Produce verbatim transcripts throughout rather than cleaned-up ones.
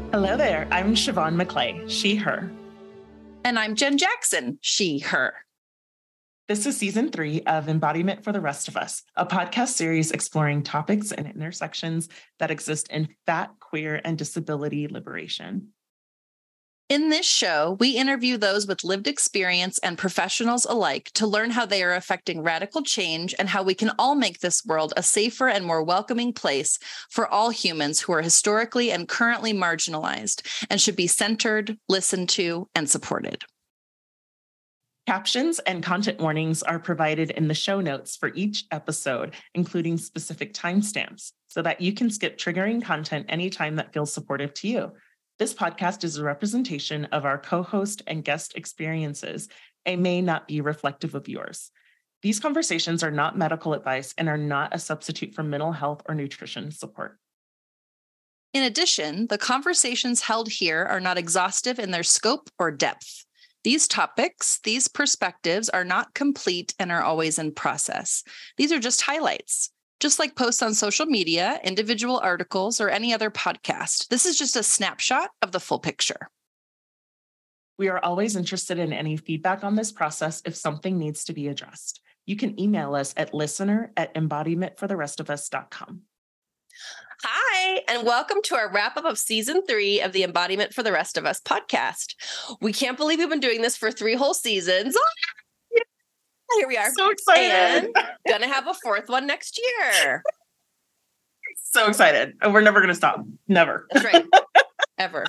Hello there. I'm Siobhan McClay, she, her. And I'm Jen Jackson, she, her. This is season three of Embodiment for the Rest of Us, a podcast series exploring topics and intersections that exist in fat, queer, and disability liberation. In this show, we interview those with lived experience and professionals alike to learn how they are affecting radical change and how we can all make this world a safer and more welcoming place for all humans who are historically and currently marginalized and should be centered, listened to, and supported. Captions and content warnings are provided in the show notes for each episode, including specific timestamps, so that you can skip triggering content anytime that feels supportive to you. This podcast is a representation of our co-host and guest experiences and may not be reflective of yours. These conversations are not medical advice and are not a substitute for mental health or nutrition support. In addition, the conversations held here are not exhaustive in their scope or depth. These topics, these perspectives are not complete and are always in process. These are just highlights. Just like posts on social media, individual articles, or any other podcast, this is just a snapshot of the full picture. We are always interested in any feedback on this process if something needs to be addressed. You can email us at listener at embodiment for the rest of us dot com. Hi, and welcome to our wrap-up of season three of the Embodiment for the Rest of Us podcast. We can't believe we've been doing this for three whole seasons. Here we are. So excited. And gonna have a fourth one next year. So excited. And we're never going to stop. Never. That's right. Ever.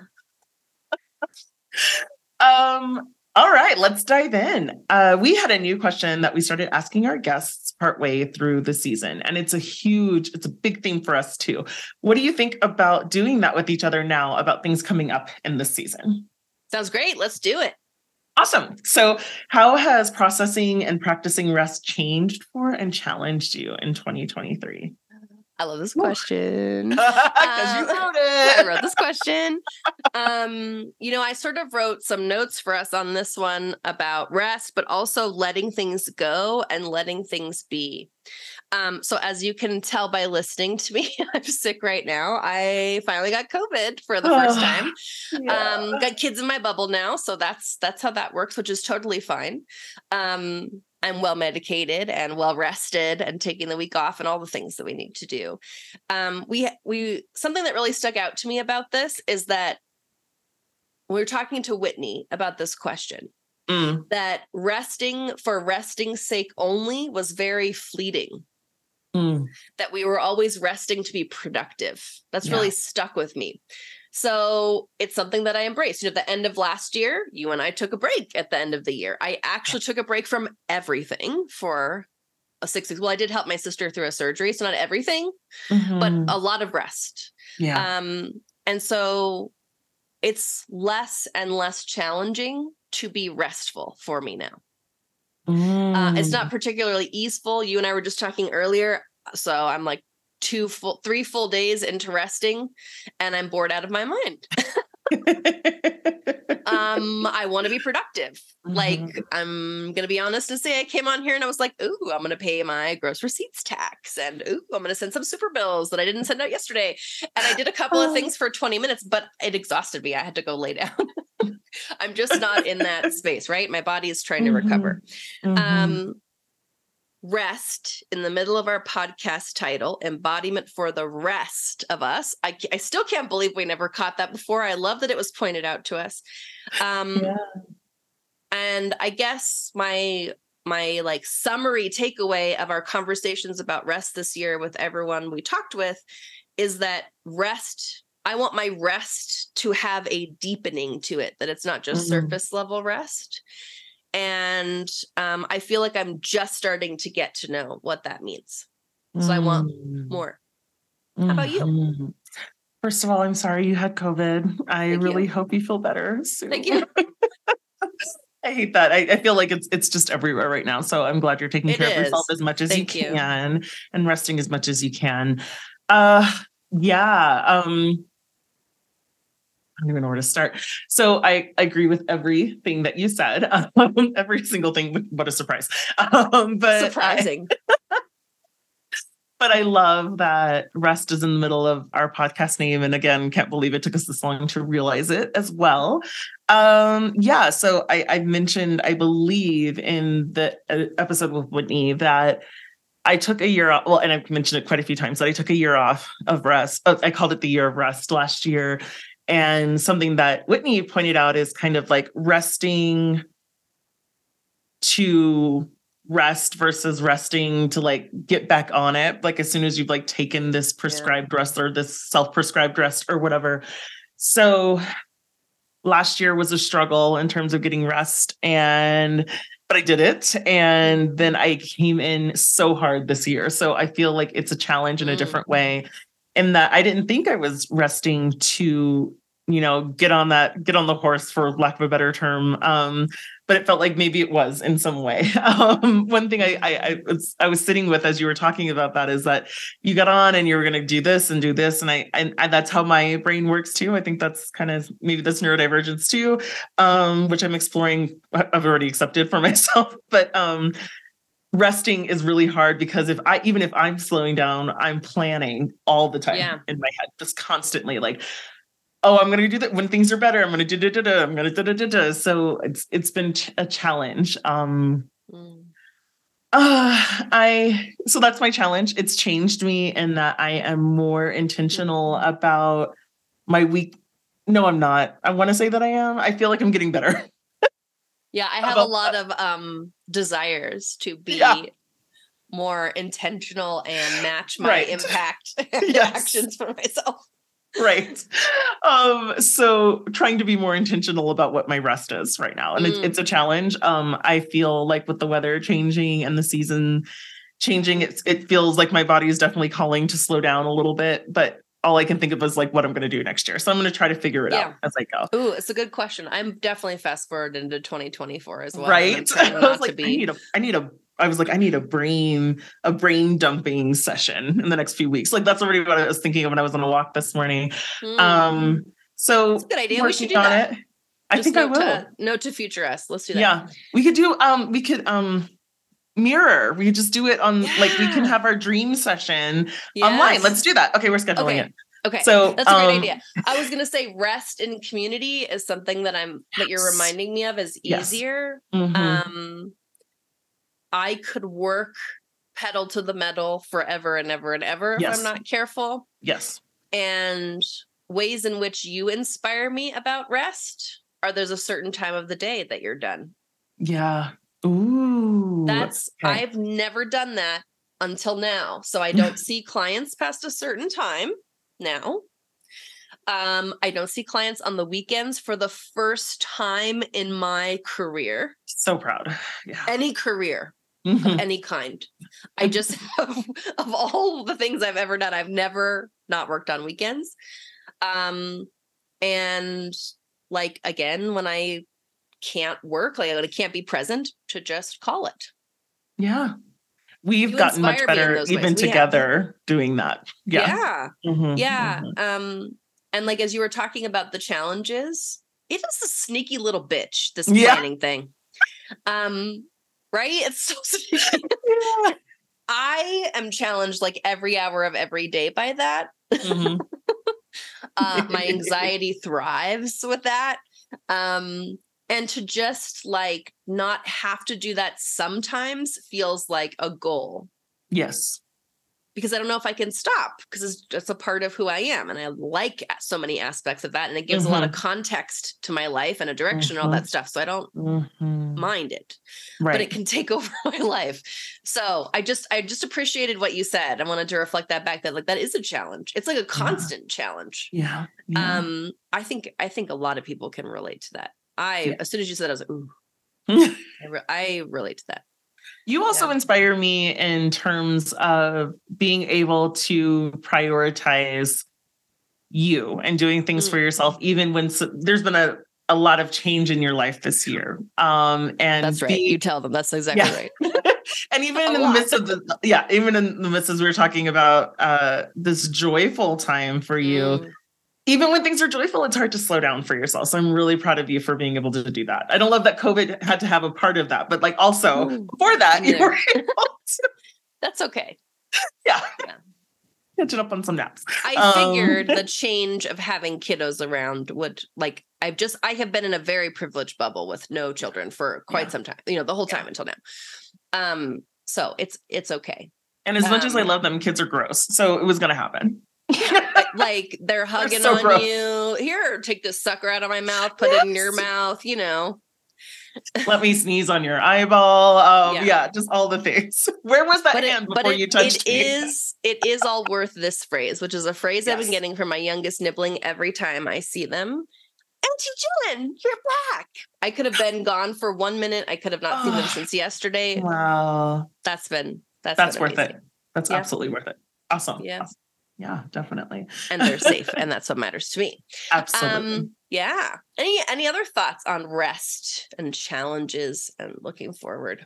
Um, all right, let's dive in. Uh, we had a new question that we started asking our guests partway through the season. And it's a huge, it's a big theme for us too. What do you think about doing that with each other now about things coming up in this season? Sounds great. Let's do it. Awesome. So how has processing and practicing rest changed for and challenged you in twenty twenty-three? I love this question. Because um, you wrote it. I wrote this question. Um, you know, I sort of wrote some notes for us on this one about rest, but also letting things go and letting things be. Um, so as you can tell by listening to me, I'm sick right now. I finally got COVID for the first time. Yeah. Um, got kids in my bubble now. So that's, that's how that works, which is totally fine. Um, I'm well medicated and well rested and taking the week off and all the things that we need to do. Um, we, we, something that really stuck out to me about this is that we were talking to Whitney about this question, Mm. that resting for resting's sake only was very fleeting. Mm. That we were always resting to be productive. That's Yeah. really stuck with me. So it's something that I embraced. You know, at the end of last year, you and I took a break at the end of the year. I actually took a break from everything for a six weeks. Well, I did help my sister through a surgery, so not everything, Mm-hmm. but a lot of rest. yeah. Um, and so it's less and less challenging to be restful for me now. Mm. Uh, it's not particularly easeful. You and I were just talking earlier. So I'm like two full, three full days into resting and I'm bored out of my mind. um, I want to be productive. Mm-hmm. Like, I'm going to be honest and say I came on here and I was like, ooh, I'm going to pay my gross receipts tax. And ooh, I'm going to send some super bills that I didn't send out yesterday. And I did a couple of things for twenty minutes, but it exhausted me. I had to go lay down. I'm just not in that space, right? My body is trying to Mm-hmm. recover. Mm-hmm. Um, rest in the middle of our podcast title, Embodiment for the Rest of Us. I, I still can't believe we never caught that before. I love that it was pointed out to us. Um, Yeah. And I guess my my like summary takeaway of our conversations about rest this year with everyone we talked with is that rest, I want my rest to have a deepening to it, that it's not just Mm-hmm. surface level rest. And um, I feel like I'm just starting to get to know what that means. So mm. I want more. How about you? Mm-hmm. First of all, I'm sorry you had COVID. I Thank really you. hope you feel better soon. Thank you. I hate that. I, I feel like it's it's just everywhere right now. So I'm glad you're taking It care is. of yourself as much as Thank you you. can and resting as much as you can. Uh, yeah. Um, I don't even know where to start. So I agree with everything that you said. Um, every single thing. What a surprise. Um, but Surprising. I, But I love that rest is in the middle of our podcast name. And again, can't believe it took us this long to realize it as well. Um, yeah, so I, I mentioned, I believe in the episode with Whitney that I took a year off. Well, and I've mentioned it quite a few times that I took a year off of rest. I called it the year of rest last year. And something that Whitney pointed out is kind of like resting to rest versus resting to like get back on it. Like as soon as you've like taken this prescribed yeah. rest or this self-prescribed rest or whatever. So last year was a struggle in terms of getting rest, and but I did it. And then I came in so hard this year. So I feel like it's a challenge in a different way, in that I didn't think I was resting to, you know, get on that, get on the horse, for lack of a better term. Um, but it felt like maybe it was in some way. Um, one thing I, I, I, was, I was sitting with as you were talking about that is that you got on and you were going to do this and do this. And I, and, and that's how my brain works too. I think that's kind of maybe that's neurodivergence too, um, which I'm exploring. I've already accepted for myself, but, um, resting is really hard because if I, even if I'm slowing down, I'm planning all the time yeah. in my head, just constantly like, oh, I'm going to do that when things are better. I'm going to do da, da, da, I'm going to da, da, da, da. So it's, it's been ch- a challenge. Um, mm. uh, I, so that's my challenge. It's changed me in that I am more intentional mm. about my week. No, I'm not. I want to say that I am. I feel like I'm getting better. Yeah. I have a lot that. of, um, desires to be yeah. more intentional and match my right. impact and yes. actions for myself. Right. Um, so trying to be more intentional about what my rest is right now. And mm. it's, it's a challenge. Um, I feel like with the weather changing and the season changing, it's, it feels like my body is definitely calling to slow down a little bit, but all I can think of is like what I'm going to do next year. So I'm going to try to figure it yeah. out as I go. Ooh, it's a good question. I'm definitely fast forward into twenty twenty-four as well. Right. I was like, be... I need a, I need a, I was like, I need a brain, a brain dumping session in the next few weeks. Like that's already what I was thinking of when I was on a walk this morning. Mm. Um, so that's a good idea. We should do that. It, I think I will. To, note to future us. Let's do that. Yeah. We could do, um, we could, um, mirror. We could just do it on yeah. like, we can have our dream session yes. online. Let's do that. Okay. We're scheduling okay. it. Okay. So that's a great um, idea. I was going to say rest in community is something that I'm, yes. that you're reminding me of is easier. Yes. Mm-hmm. Um, I could work pedal to the metal forever and ever and ever yes. if I'm not careful. Yes. And ways in which you inspire me about rest are there's a certain time of the day that you're done. Yeah. Ooh. That's, okay. I've never done that until now. So I don't see clients past a certain time now. Um, I don't see clients on the weekends for the first time in my career. So proud. Yeah. Any career. Mm-hmm. Of any kind. I just have, of all the things I've ever done, I've never not worked on weekends. Um, and like, again, when I can't work, like I can't be present, to just call it. Yeah. We've you gotten much better even together doing that. Yeah. Yeah. Mm-hmm, yeah. Mm-hmm. Um, and like, as you were talking about the challenges, it is a sneaky little bitch, this yeah. planning thing. Um, Right? It's so sneaky. Yeah. I am challenged like every hour of every day by that. Mm-hmm. uh, my anxiety thrives with that. Um, and to just like not have to do that sometimes feels like a goal. Yes. Because I don't know if I can stop, because it's just a part of who I am. And I like so many aspects of that. And it gives mm-hmm. a lot of context to my life and a direction mm-hmm. and all that stuff. So I don't mm-hmm. mind it, right. but it can take over my life. So I just, I just appreciated what you said. I wanted to reflect that back, that like, that is a challenge. It's like a constant yeah. challenge. Yeah. yeah. Um, I think, I think a lot of people can relate to that. I, yeah. as soon as you said, I was like, ooh, I, re- I relate to that. You also yeah. inspire me in terms of being able to prioritize you and doing things mm. for yourself, even when so, there's been a, a lot of change in your life this year. Um, and that's right. Be, you tell them that's exactly yeah. right. And even a in lot. the midst of the, yeah, even in the midst as we were talking about uh, this joyful time for you, mm. even when things are joyful, it's hard to slow down for yourself. So I'm really proud of you for being able to do that. I don't love that COVID had to have a part of that, but like also Ooh, before that, you were able to. That's okay. Yeah. Yeah. Catching up on some naps. I Um, figured the change of having kiddos around would like I've just I have been in a very privileged bubble with no children for quite Yeah. some time, you know, the whole time Yeah. until now. Um, so it's it's okay. And as much as I Um, love them, kids are gross. So it was gonna happen. But, like they're hugging so on gross. you. Here, take this sucker out of my mouth, put it in your Yes. mouth, you know. Let me sneeze on your eyeball. Um, Yeah. yeah. just all the things. Where was that But hand it, but before it, you touched it me? is it is all worth this phrase, which is a phrase I've been Yes. getting from my youngest nibbling every time I see them. Auntie Jen, you're back. I could have been gone for one minute. I could have not seen them Oh, since yesterday. wow. That's been that's That's been worth amazing. it. That's Yeah. absolutely worth it. Awesome. Yeah. Awesome. Yeah, definitely. And they're safe, and that's what matters to me. Absolutely. Um, yeah. Any any other thoughts on rest and challenges and looking forward?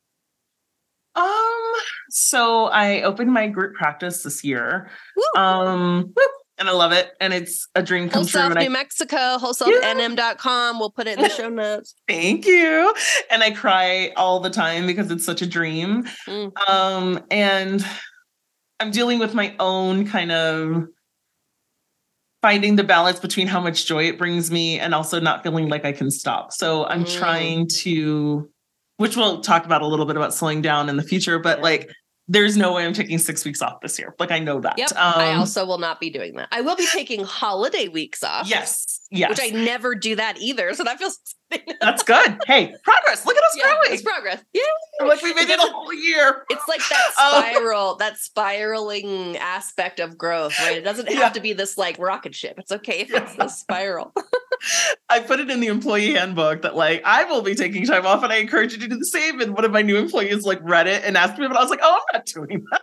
Um, so I opened my group practice this year. Woo! Um, whoop, and I love it. And it's a dream come Whole true. Self And I New Mexico, whole self Yeah. N M dot com. We'll put it in the show notes. thank you. And I cry all the time because it's such a dream. Mm. Um, and I'm dealing with my own kind of finding the balance between how much joy it brings me and also not feeling like I can stop. So I'm Mm. trying to, which we'll talk about a little bit about slowing down in the future, but Yeah. like, there's no way I'm taking six weeks off this year. Like, I know that. Yep. Um, I also will not be doing that. I will be taking holiday weeks off. yes. Yes. Which I never do that either. So that feels That's good. Hey, progress. Look at us yeah, growing. it's progress. Yeah. Like we made it a whole year. It's like that Oh. spiral, that spiraling aspect of growth, right? It doesn't have Yeah. to be this like rocket ship. It's okay if it's the spiral. I put it in the employee handbook that like I will be taking time off and I encourage you to do the same. And one of my new employees like read it and asked me, but I was like, oh, I'm not doing that.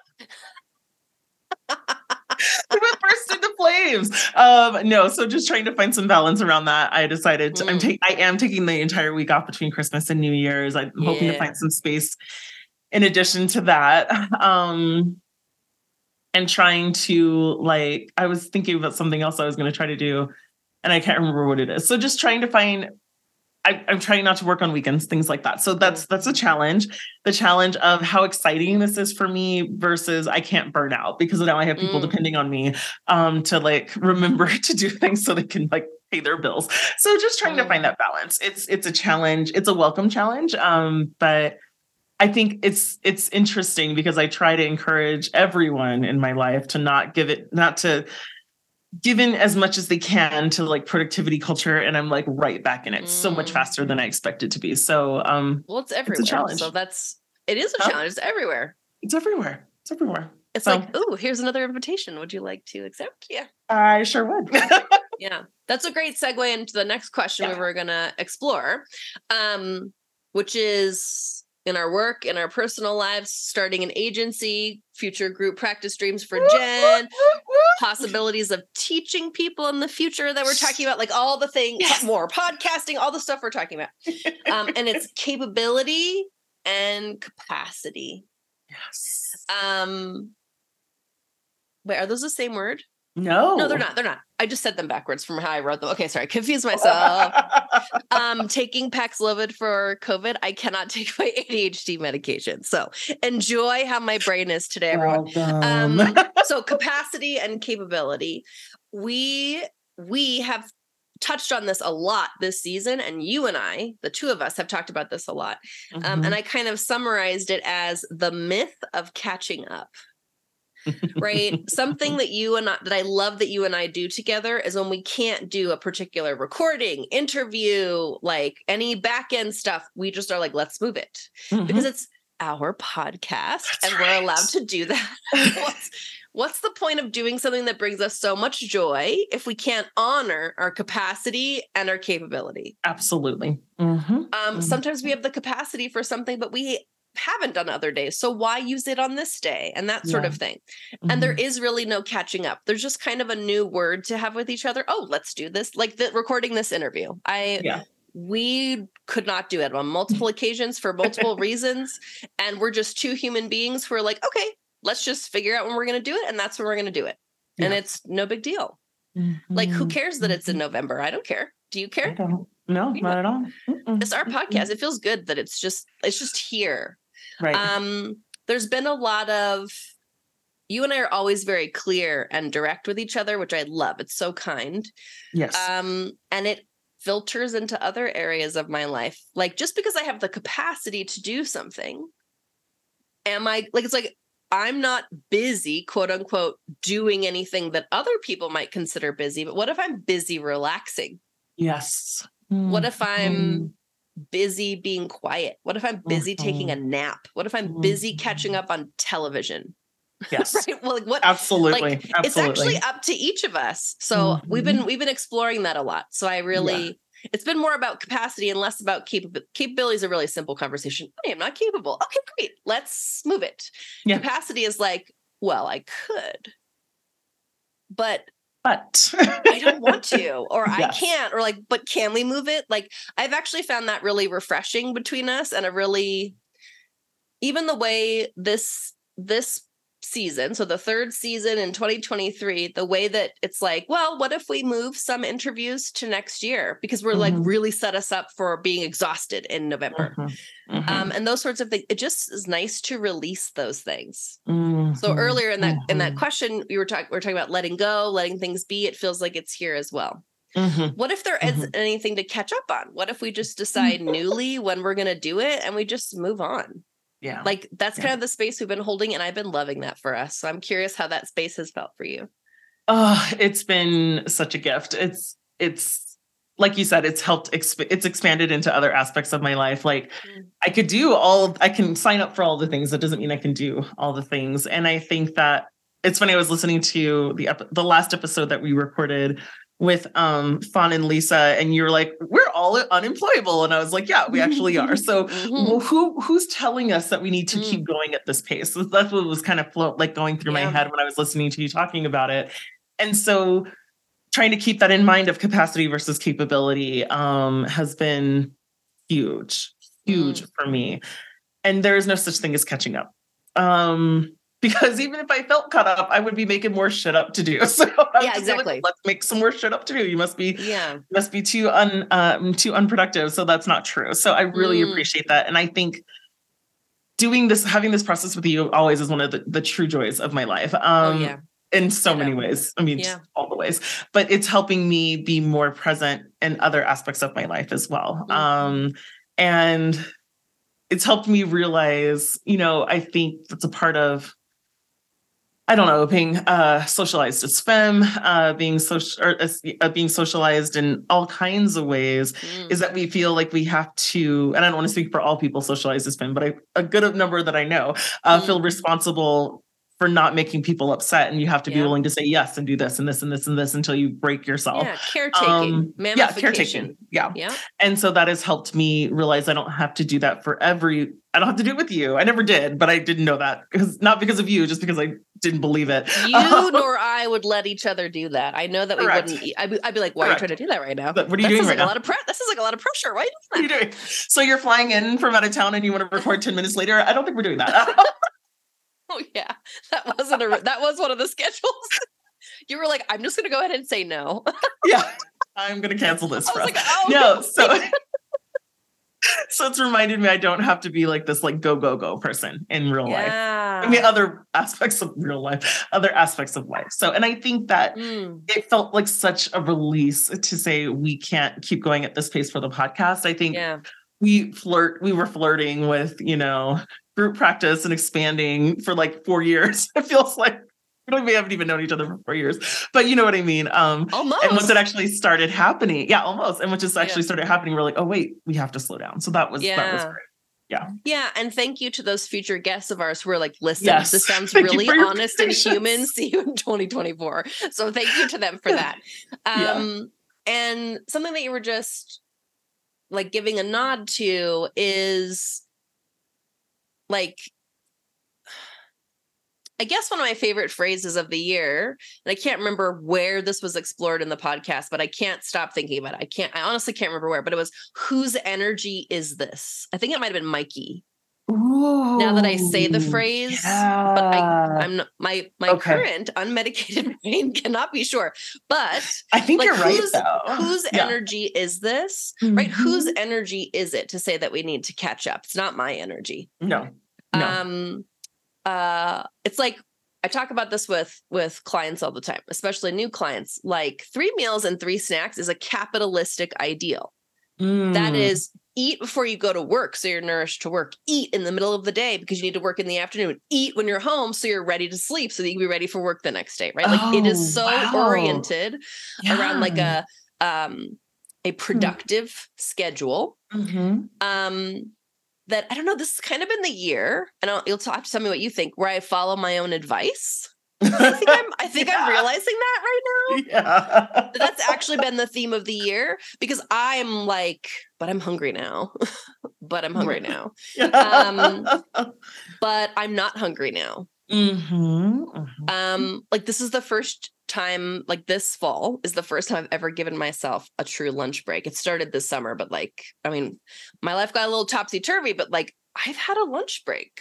We went burst into flames. Um, no, so just trying to find some balance around that. I decided to, I'm Mm. taking I am taking the entire week off between Christmas and New Year's. I'm hoping to Yeah. find some space in addition to that. Um and trying to like, I was thinking about something else I was going to try to do, and I can't remember what it is. So just trying to find, I, I'm trying not to work on weekends, things like that. So that's that's a challenge. The challenge of how exciting this is for me versus I can't burn out because now I have people Mm. depending on me um, to like remember to do things so they can like pay their bills. So just trying to Mm. find that balance. It's it's a challenge. It's a welcome challenge, um, but I think it's it's interesting because I try to encourage everyone in my life to not give it, not to give in as much as they can to like productivity culture. And I'm like right back in it so much Mm. faster than I expect it to be. So um, Well, it's everywhere. challenge. So that's, it is a Huh? challenge. It's everywhere. it's everywhere. It's everywhere. It's So- like, oh, here's another invitation. Would you like to accept? Yeah. I sure would. Yeah. That's a great segue into the next question Yeah. we were going to explore, um, which is in our work, in our personal lives, starting an agency, future group practice dreams for Jen, possibilities of teaching people in the future that we're talking about, like all the things, Yes. more podcasting, all the stuff we're talking about. Um, and it's capability and capacity. Yes. Um, wait, are those the same word? No. No, they're not. They're not. I just said them backwards from how I wrote them. Okay, sorry, confused myself. um, taking Paxlovid for COVID. I cannot take my A D H D medication. So enjoy how my brain is today, everyone. Welcome. Um, so capacity and capability. We we have touched on this a lot this season, and you and I, the two of us, have talked about this a lot. Um, Mhm. and I kind of summarized it as the myth of catching up. Right? Something that you and I, that I love that you and I do together is when we can't do a particular recording, interview, like any back end stuff, we just are like, let's move it Mhm. because it's our podcast That's and right. we're allowed to do that. what's, what's the point of doing something that brings us so much joy if we can't honor our capacity and our capability? Absolutely. Mhm. Um, Mhm. sometimes we have the capacity for something, but we haven't done other days. So why use it on this day and that sort Yeah. of thing? And there Mhm. is really no catching up. There's just kind of a new word to have with each other. Oh, let's do this. Like the recording this interview. I Yeah. we could not do it on multiple occasions for multiple reasons. And we're just two human beings who are like, okay, let's just figure out when we're going to do it. And that's when we're going to do it. And Yeah. it's no big deal. Like, who Mhm. cares that it's in Mhm. November? I don't care. Do you I care? don't. No, Yeah. not at all. Mm-mm. It's our Mm-mm. podcast. It feels good that it's just, it's just here. Right. Um, there's been a lot of you and I are always very clear and direct with each other, which I love. It's so kind. Yes. Um, and it filters into other areas of my life. Like, just because I have the capacity to do something, am I like, it's like, I'm not busy, quote unquote, doing anything that other people might consider busy. But what if I'm busy relaxing? Yes. What if I'm Mm. busy being quiet? What if I'm busy Mhm. taking a nap? What if I'm busy Mhm. catching up on television? Yes. Right. Well, like what? Absolutely. Like, Absolutely. it's actually up to each of us. So we've been we've been exploring that a lot. So I really, Yeah. it's been more about capacity and less about capability. Capability is a really simple conversation. I am not capable. Okay, great. Let's move it. Yeah. Capacity is like, well, I could, but But I don't want to, or Yes. I can't, or like, but can we move it? Like, I've actually found that really refreshing between us, and a really, even the way this, this season, so the third season in twenty twenty-three, the way that it's like, well, what if we move some interviews to next year? Because we're like Mhm. really set us up for being exhausted in November. Mhm. Mhm. Um, and those sorts of things. It just is nice to release those things. So Mhm. earlier in that in that Mhm. question, we were talking we were talking about letting go, letting things be. It feels like it's here as well. Mhm. What if there is Mhm. anything to catch up on? What if we just decide newly when we're going to do it and we just move on? Yeah. Like, that's Yeah. kind of the space we've been holding, and I've been loving that for us. So I'm curious how that space has felt for you. Oh, it's been such a gift. It's, it's like you said, it's helped, exp- it's expanded into other aspects of my life. Like Mm. I could do all, I can sign up for all the things. That doesn't mean I can do all the things. And I think that it's funny. I was listening to the, ep- the last episode that we recorded with um Fawn and Lisa, and you're like, we're all unemployable. And I was like, yeah, we actually are. So Mhm. well, who who's telling us that we need to Mm. keep going at this pace? So that's what was kind of float like going through Yeah. my head when I was listening to you talking about it. And so trying to keep that in mind of capacity versus capability um has been huge, huge Mm. for me. And there is no such thing as catching up. Um Because even if I felt caught up, I would be making more shit up to do. So I Yeah, just feel like, exactly. let's make some more shit up to do. You must be, Yeah. you must be too un um, too unproductive. So that's not true. So I really Mm. appreciate that, and I think doing this, having this process with you, always is one of the, the true joys of my life. Um, Oh, yeah. in so Ditto. many ways. I mean, Yeah. just all the ways. But it's helping me be more present in other aspects of my life as well. Mhm. Um, and it's helped me realize, you know, I think that's a part of, I don't know, being uh, socialized as femme, uh, being social, or as, uh, being socialized in all kinds of ways, Mm. is that we feel like we have to, and I don't want to speak for all people socialized as femme, but I, a good number that I know uh, Mm. feel responsible for not making people upset, and you have to be Yeah. willing to say yes and do this and this and this and this until you break yourself. Yeah, caretaking, Um, yeah, mammification. caretaking. Yeah. Yeah. And so that has helped me realize I don't have to do that for every, I don't have to do it with you. I never did, but I didn't know that, because not because of you, just because I didn't believe it. You nor I would let each other do that. I know that we Correct. wouldn't. I'd be, I'd be like, why Correct. are you trying to do that right now? But what are you that doing sounds right like now? a lot of pre- This is like a lot of pressure. Why are you What are doing you doing? So you're flying in from out of town and you want to record ten minutes later? I don't think we're doing that. that? Oh yeah, that wasn't a. That was one of the schedules. You were like, I'm just going to go ahead and say no. Yeah, I'm going to cancel this I for was us. like, oh No, so so it's reminded me I don't have to be like this like go go go person in real life. yeah. I mean, other aspects of real life, other aspects of life. So, and I think that Mm. it felt like such a release to say we can't keep going at this pace for the podcast. I think Yeah. we flirt, we were flirting with, you know, group practice and expanding for like four years. It feels like we don't, we haven't even known each other for four years, but you know what I mean? Um, Almost. and once it actually started happening, yeah, almost. And once it actually Yeah. started happening, we're like, oh wait, we have to slow down. So that was, that was Yeah. great. Yeah. Yeah. And thank you to those future guests of ours who are like, listen, Yes. this sounds Thank you really for your honest and patience. human. See you in twenty twenty-four. So thank you to them for that. Yeah. Um, and something that you were just like giving a nod to is like, I guess one of my favorite phrases of the year, and I can't remember where this was explored in the podcast, but I can't stop thinking about it. I can't, I honestly can't remember where, but it was, whose energy is this? I think it might've been Mikey. Ooh, Now that I say the phrase, yeah. but I, I'm not, my, my Okay. current unmedicated brain cannot be sure, but I think like you're right whose, though. whose Yeah. energy is this? Right? Mhm. Whose energy is it to say that we need to catch up? It's not my energy. No, no. Um, uh, it's like, I talk about this with, with clients all the time, especially new clients. Like three meals and three snacks is a capitalistic ideal. Mm. That is, eat before you go to work so you're nourished to work. Eat in the middle of the day because you need to work in the afternoon. Eat when you're home so you're ready to sleep so that you can be ready for work the next day, right? Like oh, it is so wow. oriented yeah. around like a um, a productive mm. schedule. Mm-hmm. Um, that I don't know, this has kind of been the year, and I'll, you'll talk to tell me what you think, where I follow my own advice. I think I'm I think yeah. I'm realizing that right now. Yeah. That's actually been the theme of the year because I'm like, but I'm hungry now. but I'm hungry now. Um, but I'm not hungry now. Mm-hmm. Mm-hmm. Um, like this is the first time, like this fall is the first time I've ever given myself a true lunch break. It started this summer, but like, I mean, my life got a little topsy-turvy, but like I've had a lunch break.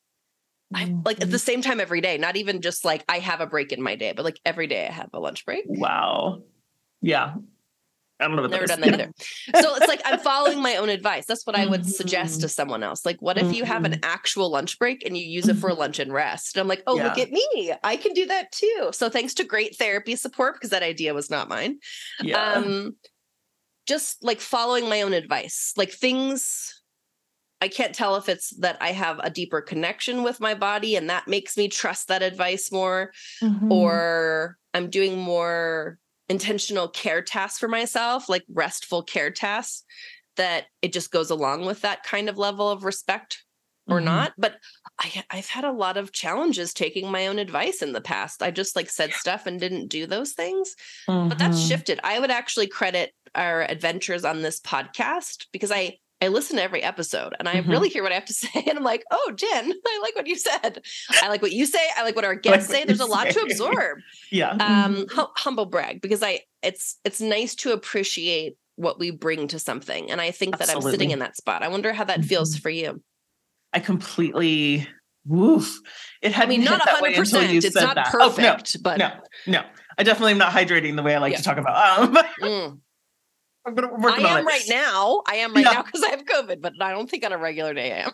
I like at the same time every day, not even just like I have a break in my day, but like every day I have a lunch break. Wow. Yeah. I don't know what Never that done that either. So it's like I'm following my own advice. That's what I would suggest to someone else. Like, what if you have an actual lunch break and you use it for lunch and rest? And I'm like, oh, yeah. look at me. I can do that too. So thanks to great therapy support, because that idea was not mine. Yeah. Um, just like following my own advice, like things. I can't tell if it's that I have a deeper connection with my body and that makes me trust that advice more, mm-hmm. or I'm doing more intentional care tasks for myself, like restful care tasks, that it just goes along with that kind of level of respect or mm-hmm. not. But I, I've had a lot of challenges taking my own advice in the past. I just like said stuff and didn't do those things, mm-hmm. but that's shifted. I would actually credit our adventures on this podcast because I I listen to every episode and I mm-hmm. really hear what I have to say. And I'm like, oh, Jen, I like what you said. I like what you say. I like what our guests like say. There's a lot say. to absorb. Yeah. Um, hum- humble brag, because I, it's, it's nice to appreciate what we bring to something. And I think Absolutely. that I'm sitting in that spot. I wonder how that mm-hmm. feels for you. I completely, woof. It had I mean, not one hundred percent. It's not that. perfect, oh, no, but. No, no. I definitely am not hydrating the way I like yeah. to talk about. Um, mm. I'm gonna work I am it. right now. I am right yeah. now because I have COVID, but I don't think on a regular day I am.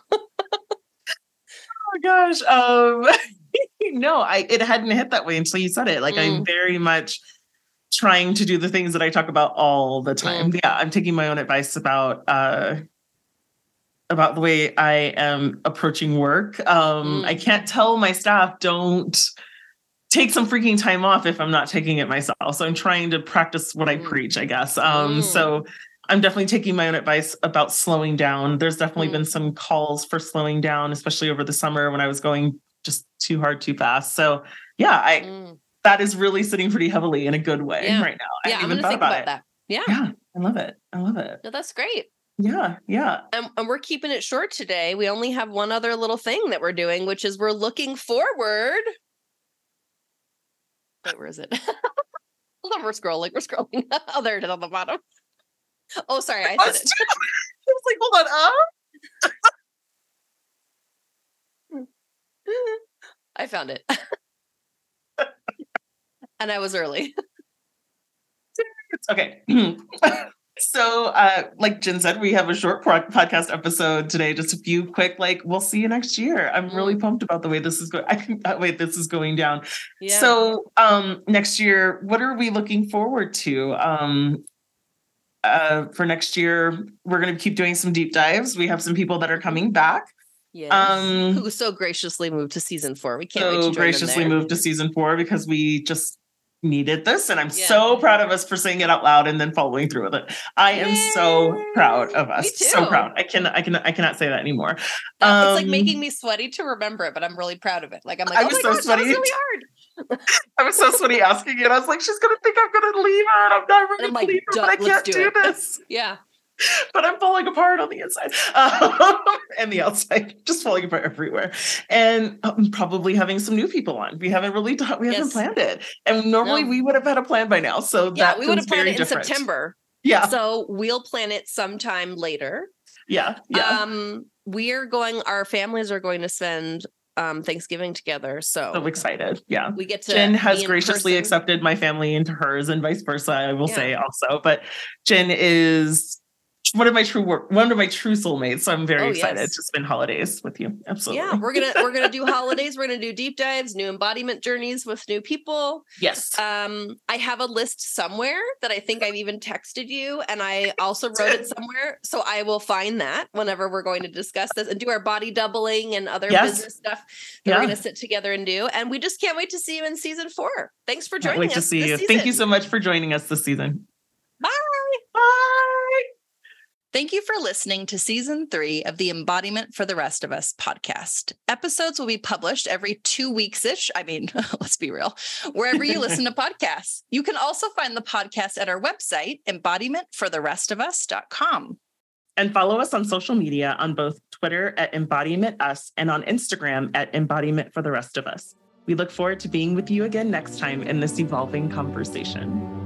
Oh my gosh. Um, no, I it hadn't hit that way until you said it. Like mm. I'm very much trying to do the things that I talk about all the time. Mm. Yeah, I'm taking my own advice about uh, about the way I am approaching work. Um, mm. I can't tell my staff don't take some freaking time off if I'm not taking it myself. So I'm trying to practice what I preach, I guess. Um, mm. So I'm definitely taking my own advice about slowing down. There's definitely mm. been some calls for slowing down, especially over the summer when I was going just too hard, too fast. So yeah, I mm. that is really sitting pretty heavily in a good way yeah. right now. I yeah, haven't even I'm thought think about, about it. That. Yeah. Yeah, I love it. I love it. No, that's great. Yeah, yeah. And, and we're keeping it short today. We only have one other little thing that we're doing, which is we're looking forward. Wait, where is it? Hold on, we're scrolling. We're scrolling. Oh, there it is on the bottom. Oh, sorry, I said it. I was like, hold on. Oh. I found it. And I was early. Okay. So, uh, like Jen said, we have a short podcast episode today. Just a few quick, like, we'll see you next year. I'm really mm. pumped about the way this is going. I can uh, wait, this is going down. Yeah. So, um, next year, what are we looking forward to? Um, uh, for next year, we're going to keep doing some deep dives. We have some people that are coming back. Yes. Um, who so graciously moved to season four. We can't so wait to join graciously them there. moved to season four because we just needed this, and I'm yeah. so proud of us for saying it out loud and then following through with it. I am Yay. so proud of us. Me too. So proud. I can I can I cannot say that anymore. Uh, um, it's like making me sweaty to remember it, but I'm really proud of it. Like I'm like, I oh was my so gosh, sweaty. that was really hard. I was so sweaty asking it. I was like, she's gonna think I'm gonna leave her, and I'm not ready to like, leave her, but I can't do, do this. Yeah. But I'm falling apart on the inside um, and the outside, just falling apart everywhere. And um, probably having some new people on. We haven't really done, we yes. haven't planned it. And normally no. we would have had a plan by now. So yeah, that we would have planned it different. in September. Yeah. So we'll plan it sometime later. Yeah. Yeah. Um, we're going, our families are going to spend um Thanksgiving together. So so excited. Yeah. We get to Jen has graciously person. accepted my family into hers and vice versa, I will yeah. say also. But Jen is one of my true work, one of my true soulmates. So I'm very Oh, excited yes. to spend holidays with you. Absolutely. Yeah, we're gonna we're gonna do holidays. We're gonna do deep dives, new embodiment journeys with new people. Yes. Um, I have a list somewhere that I think I've even texted you, and I also wrote it somewhere. So I will find that whenever we're going to discuss this and do our body doubling and other Yes. business stuff that Yeah. we're gonna sit together and do. And we just can't wait to see you in season four. Thanks for Can't joining wait us. to see this you. season. Thank you so much for joining us this season. Bye. Bye. Thank you for listening to season three of the Embodiment for the Rest of Us podcast. Episodes will be published every two weeks-ish. I mean, let's be real, wherever you listen to podcasts. You can also find the podcast at our website, embodiment for the rest of us dot com. And follow us on social media on both Twitter at Embodiment Us and on Instagram at Embodiment for the Rest of Us. We look forward to being with you again next time in this evolving conversation.